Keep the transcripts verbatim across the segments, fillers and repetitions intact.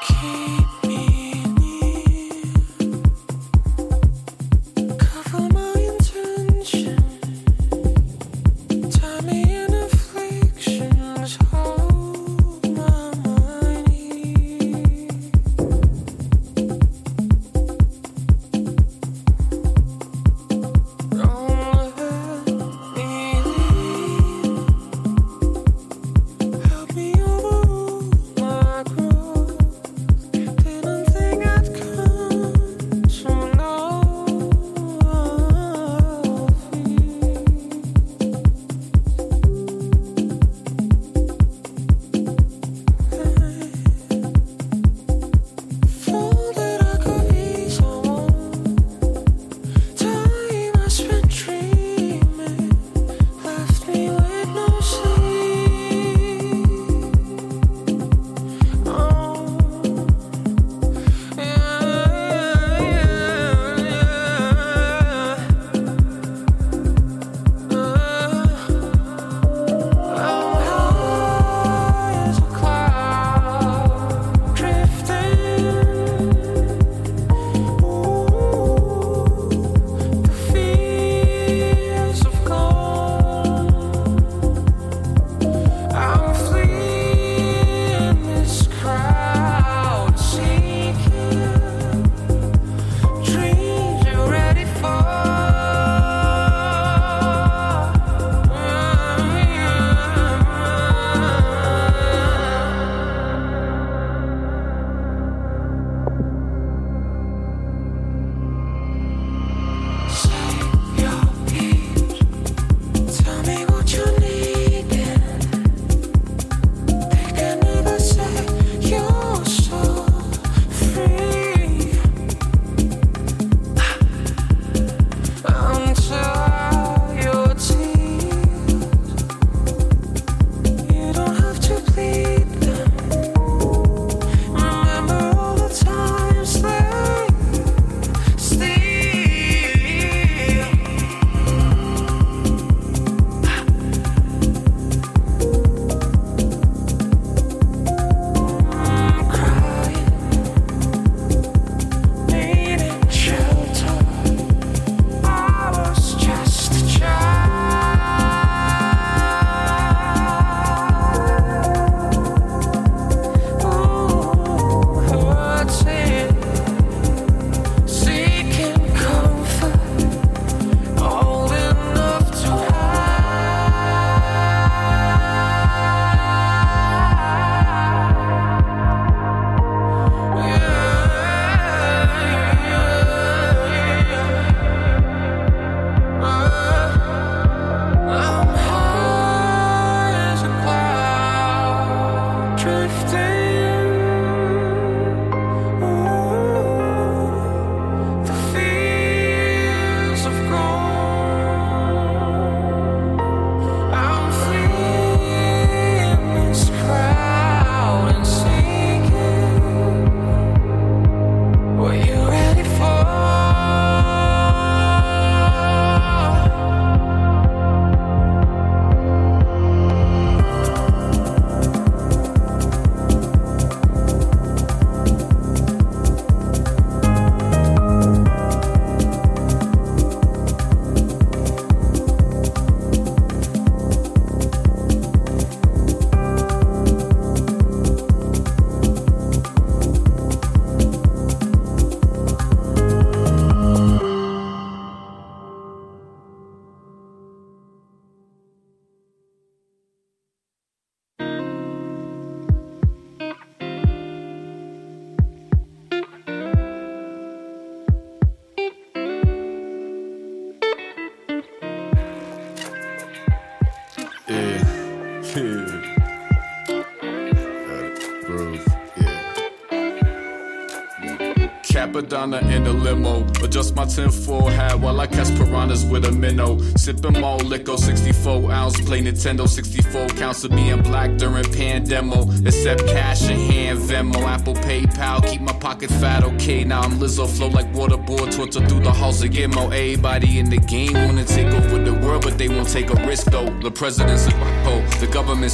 Capadonna in the limo, adjust my tinfoil hat while I catch piranhas with a minnow. Sipping more liquor, sixty-four ounce, play Nintendo, sixty-four counts of being black during pandemo. Accept cash in hand, Venmo, Apple, PayPal, keep my pocket fat, okay. Now I'm Lizzo, flow like waterboard, torture through the halls of Gitmo. Everybody in the game wanna take over the world, but they won't take a risk though. The president's a ho, the government's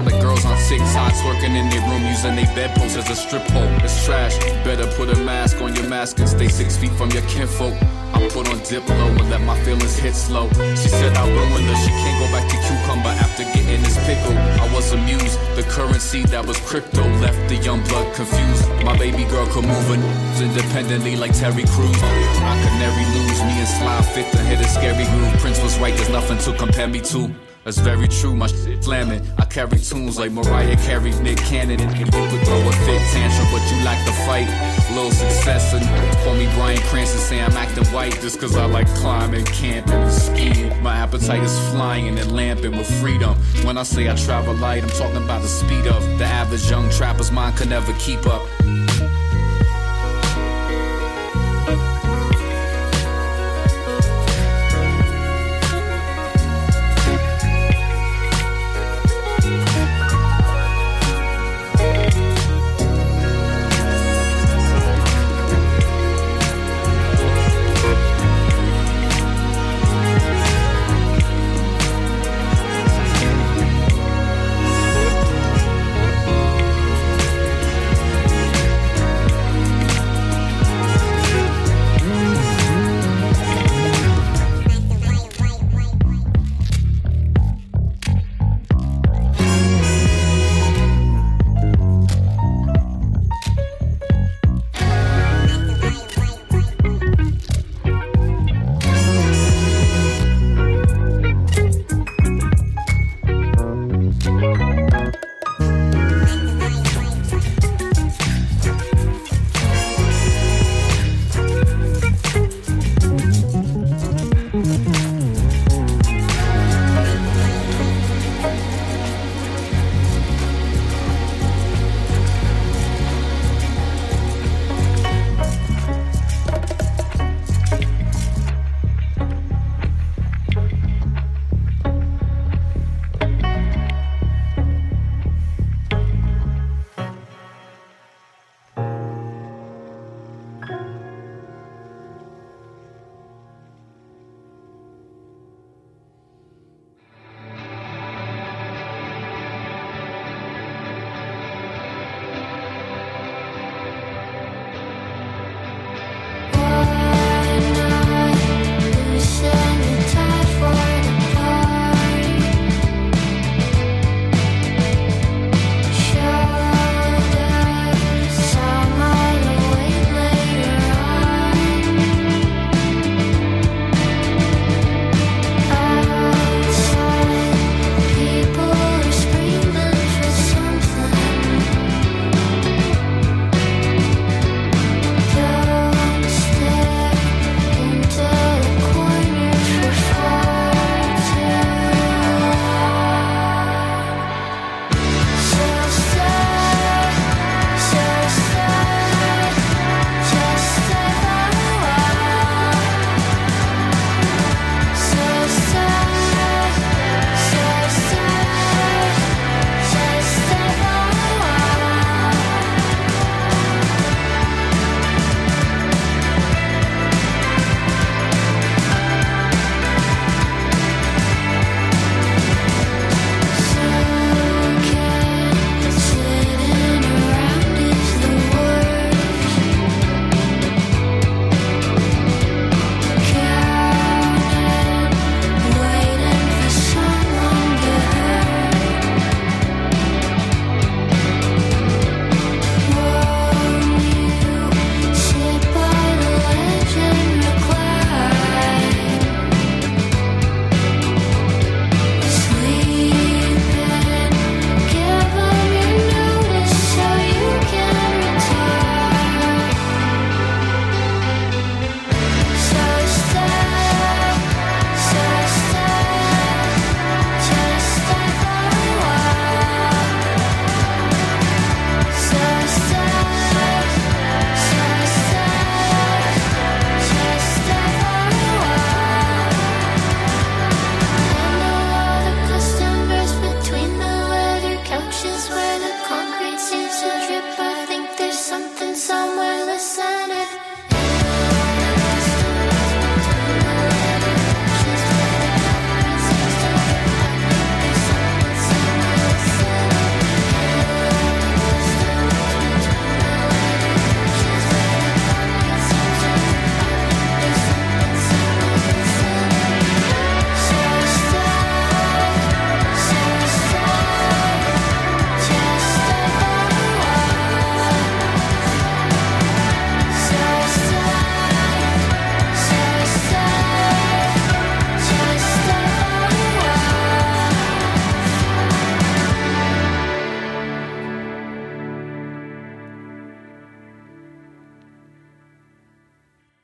like girls on TikTok twerking in their room using their bedpost as a strip pole. It's trash. Better put a mask on your mask and stay six feet from your kinfolk. I put on dip low and let my feelings hit slow. She said I ruined her, she can't go back to cucumber after getting this pickle. I was amused, the currency that was crypto left the young blood confused. My baby girl could move it independently like Terry Crews. I could never lose, me and Sly fit to hit a scary groove. Prince was right, there's nothing to compare me to. That's very true, my shit flamming. I carry tunes like Mariah Carey, Nick Cannon. And you could throw a fit tantrum, but you lack the fight. Little success and call me Bryan Cranston, say I'm acting white just cause I like climbing, camping, and skiing. My appetite is flying and lamping with freedom. When I say I travel light, I'm talking about the speed of the average young trapper's mind could never keep up.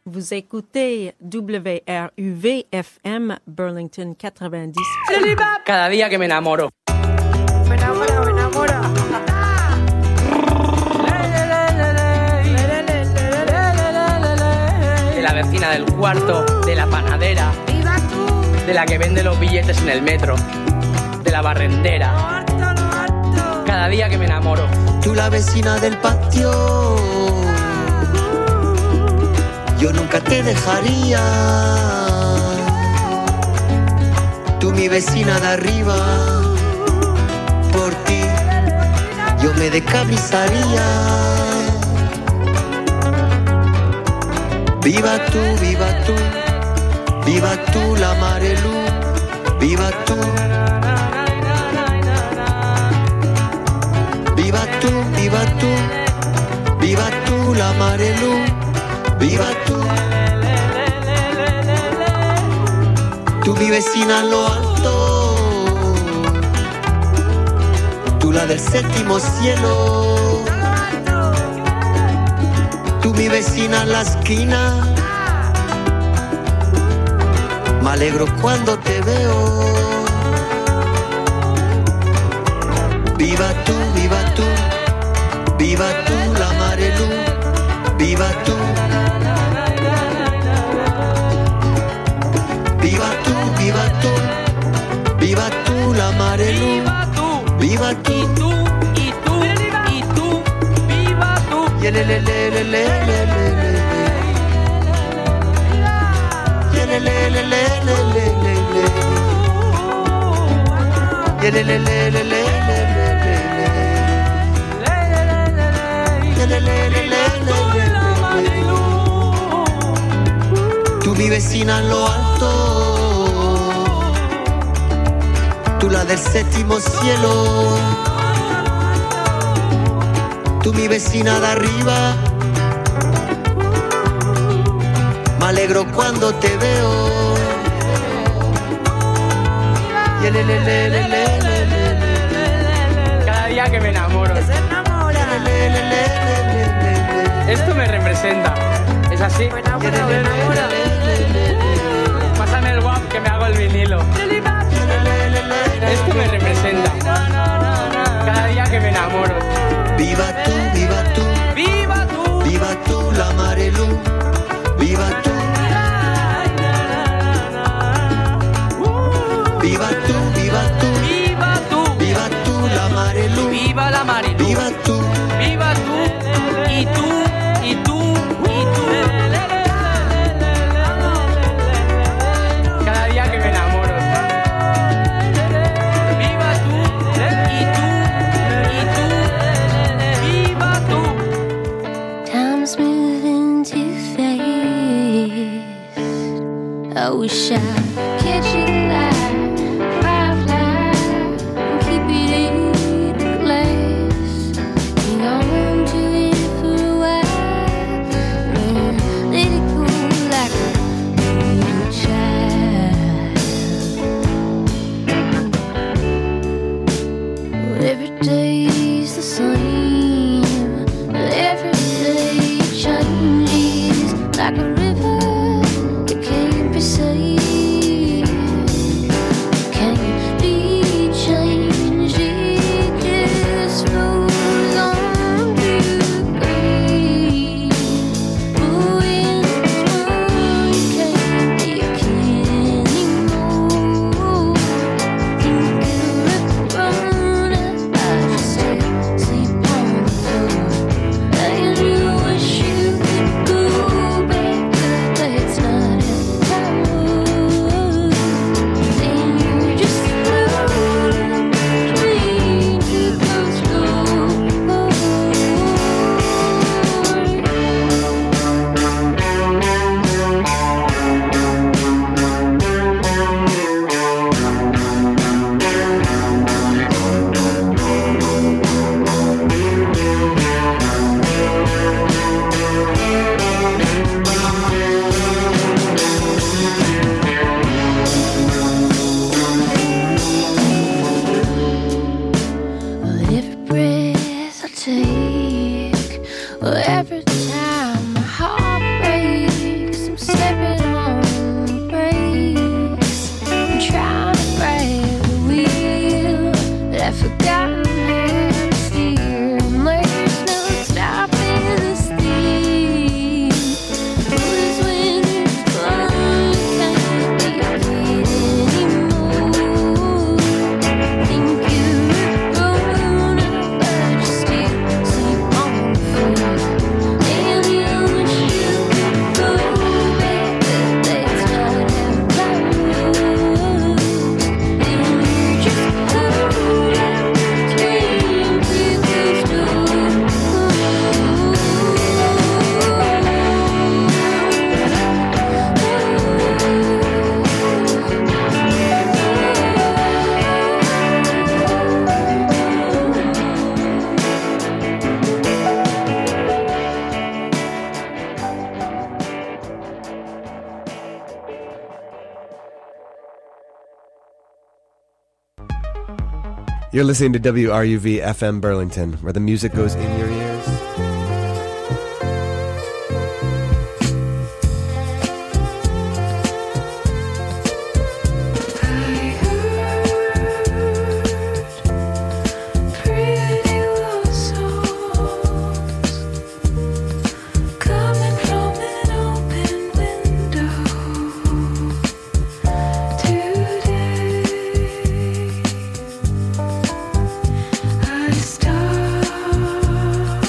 Vous écoutez W R U V F M Burlington quatre-vingt-dix. Cada día que me enamoro. Me enamoro, me enamoro. De la vecina del cuarto, de la panadera, ¡Viva tú! de la que vende los billetes en el metro, de la barrendera. ¡Lo harto, lo harto! Cada día que me enamoro. Tú la vecina del patio, yo nunca te dejaría. Tú mi vecina de arriba, por ti yo me decabrizaría. Viva tú, viva tú, viva tú la Marelú, viva tú. Viva tú, viva tú, viva tú la Marelú, viva tú. Tú mi vecina en lo alto, tú la del séptimo cielo. Tú mi vecina en la esquina, me alegro cuando te veo. Viva tú, viva tú, viva tú la Marelú, viva tú. Viva tú, viva tú, viva tú la Marelú, viva tú. Y tú, y tú, y tú, viva tú. Y le le le le le le le le. Y le le le le le le le. Y le le le le le le. Tú mi vecina en lo alto, tú la del séptimo cielo. Tú mi vecina de arriba, me alegro cuando te veo. Y le le le le le le. Cada día que me enamoro. Se enamora. Esto me representa. ¿Es así? Me enamora, me enamora. Pásame el guap que me hago el vinilo. Esto me representa. Cada día que me enamoro. Viva tú, viva tú, ¡Viva tú! viva tú la Marelú, viva tú. Viva tú, viva tú, ¡Viva tú! viva tú la Marelú, ¡Viva la Marelú! viva tú. ¡Viva tú! Y tú, y tú, y tú. Cada día que me enamoro. ¡Viva tú! Y tú, y tú. ¡Viva tú! Time's moving too fast. I wish I could catch it alive, firefly, and keep it in glass. Hang on to it for a while, then let it go like a little child. Well, every day's the same, every day changes like a river. It can't be saved. Can't be changed. It just rolls on to grave. Oh, when it's gone, you can't take it anymore. Think of running, I just still sleep on the floor. And you wish you could go back, but that's not how it goes. Then you just float between two closed doors. Well, every breath I take, well, every time my heart breaks, You're listening to W R U V F M Burlington, where the music goes in your ears. I start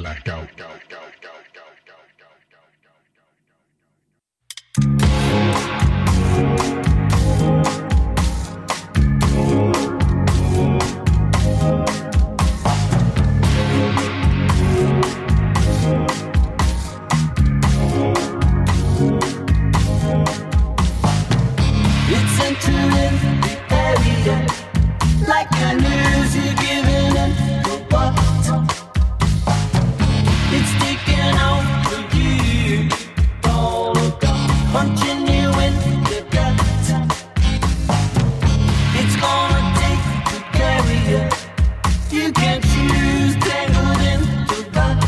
blackout. It's entering the area like a news you're giving in the what? It's taking over you, all gone, punching you in the gut. It's gonna take to carry you. You can't choose, tangled in the rut.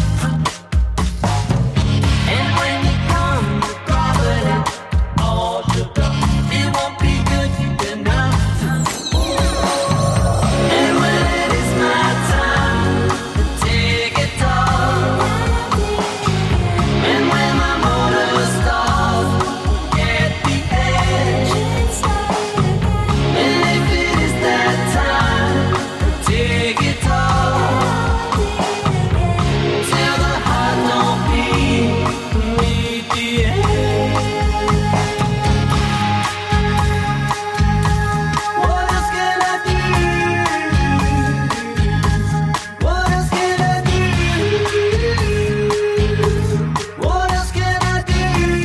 And when you come to gravity, all shook up, it won't be good enough. And when it is my time to take it all, and when my motor stalls at the edge, and if it is that time to take it all, till the heart don't beat, meet the end. What else can I do? What else can I do? What else can I do?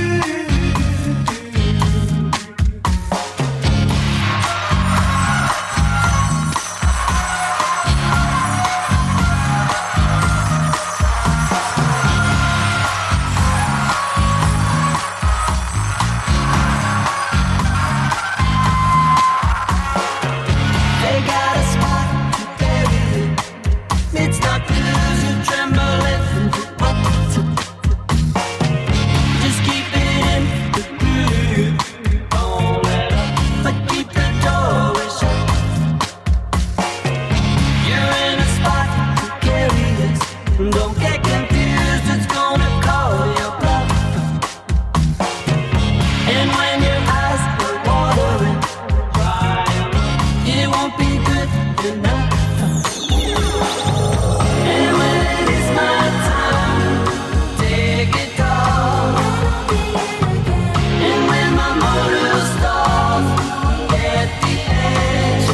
They got a spot to bury it. It's not good to tremble in the butt. Just keep it in the groove. Don't let up, but keep the doorway shut. You're in a spot to carry this. Don't get confused, it's gonna call your bluff. And when your eyes are watering, dry 'em up. It won't be good enough. And when it is my time, take it all. And when my motor stalls at the edge,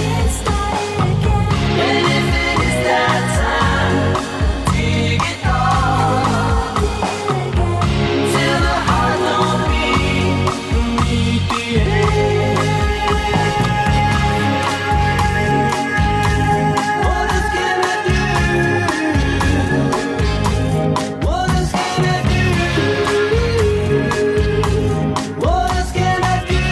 and if it is that time, take it all, till the heart don't beat, meet the end. What else can I do? What else can I do? What else can I do?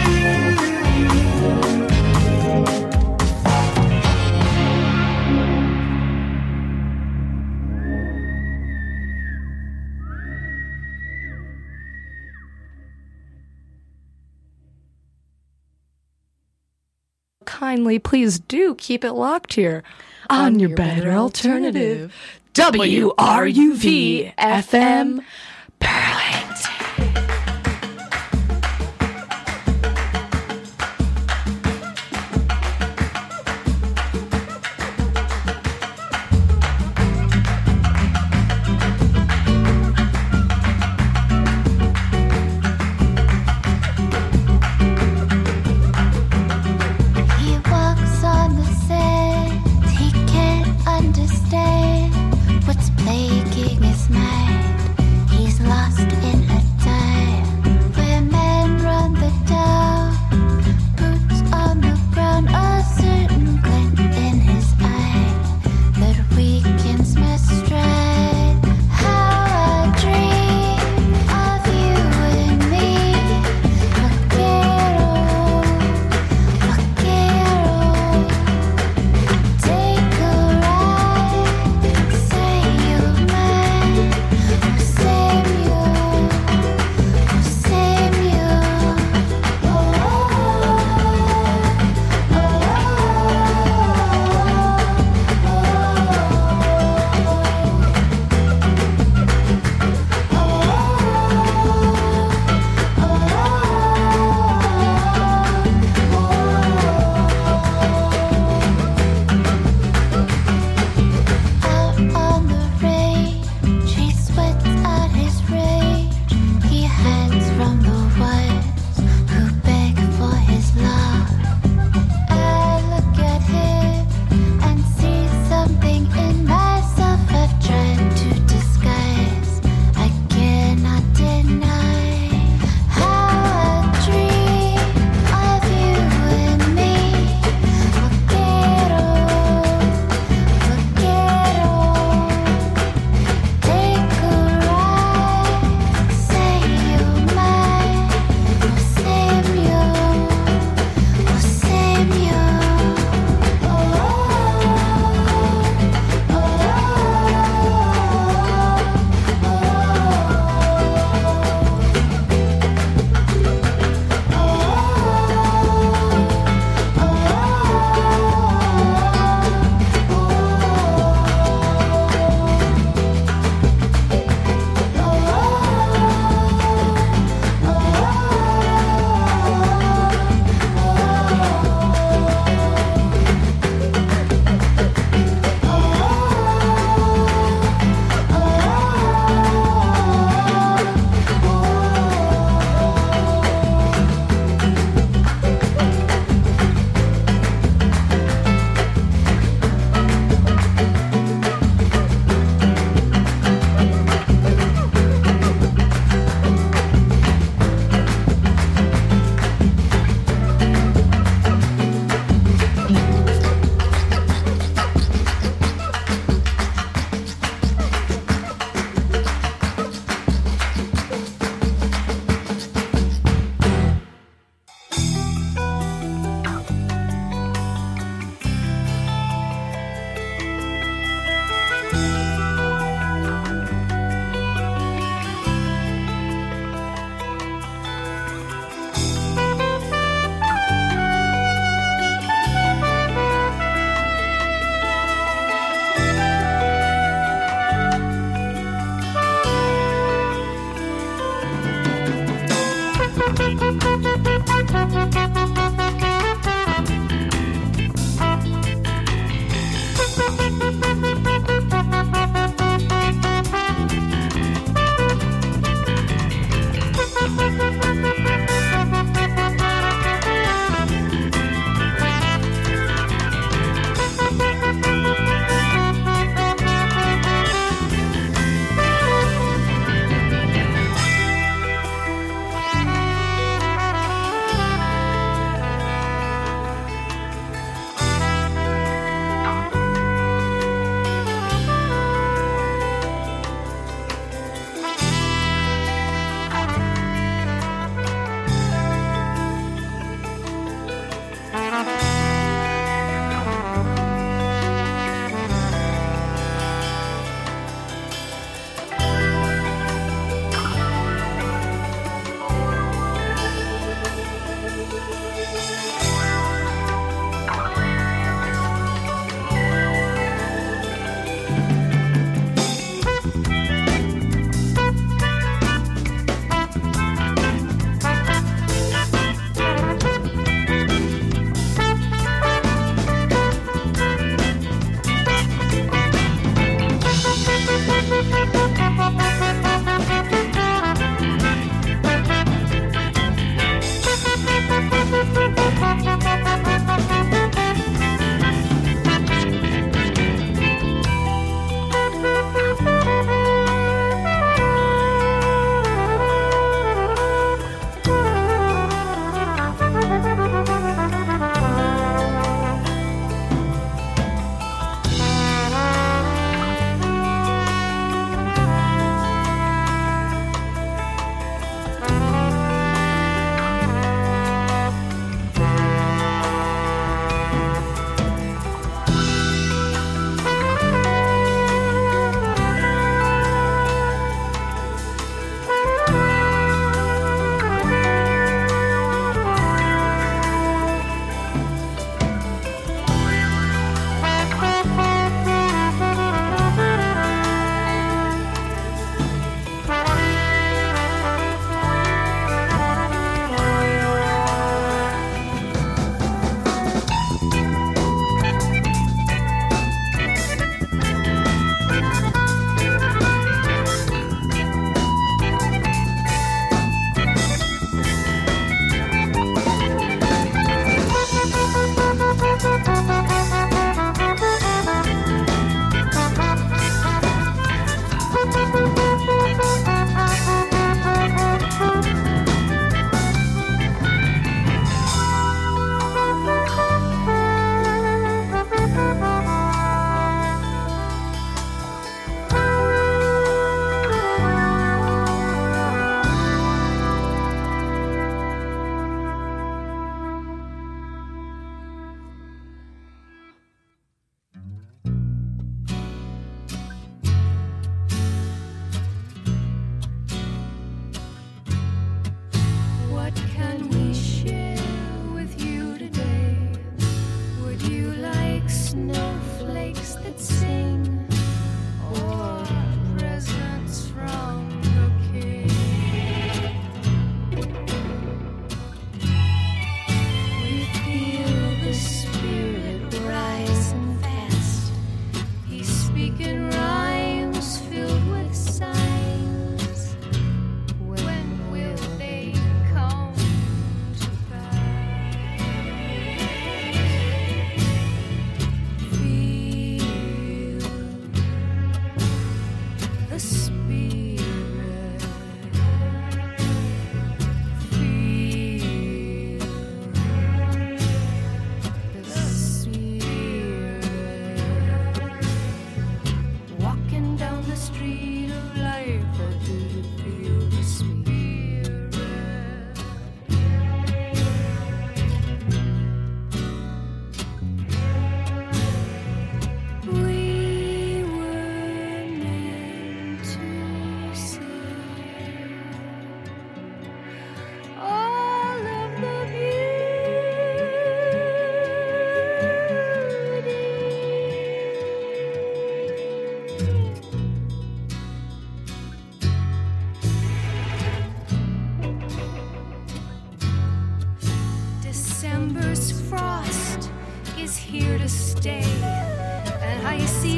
Kindly, please do keep it locked here on, your, better alternative. W R U V F M Burlington. He walks on the sand, he can't understand what's plaguing his mind. He's lost in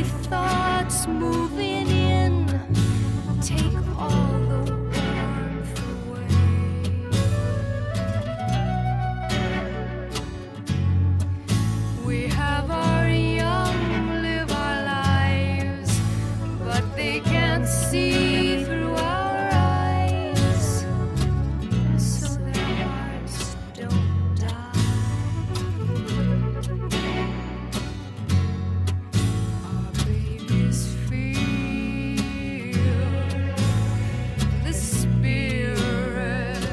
many thoughts moving in, take all the warmth away. We have our young, live our lives, but they can't see through our eyes, so their hearts don't die. Our babies feel the spirit.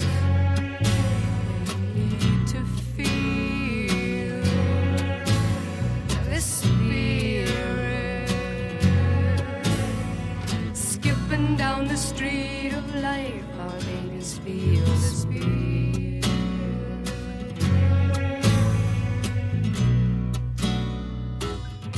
They need to feel the spirit. Skipping down the street of life, our babies feel the spirit.